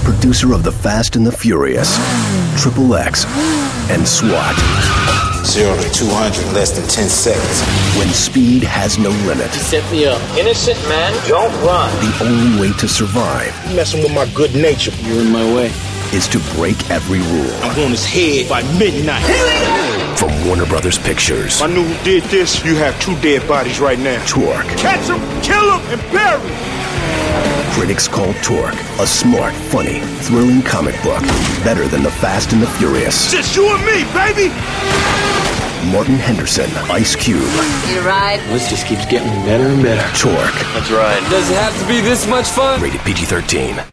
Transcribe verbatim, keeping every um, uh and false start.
producer of The Fast and the Furious, Triple X, and SWAT. Zero to two hundred in less than ten seconds. When speed has no limit. Set me up. Innocent man, don't run. The only way to survive. You're messing with my good nature. You're in my way. Is to break every rule. I'm on his head by midnight. From Warner Brothers Pictures. If I knew who did this, you have two dead bodies right now. Torque. Catch him, kill him, and bury him. Critics call Torque a smart, funny, thrilling comic book. Better than The Fast and the Furious. Just you and me, baby! Martin Henderson, Ice Cube. You ride? This just keeps getting better and better. Torque. That's right. Does it have to be this much fun? Rated P G thirteen.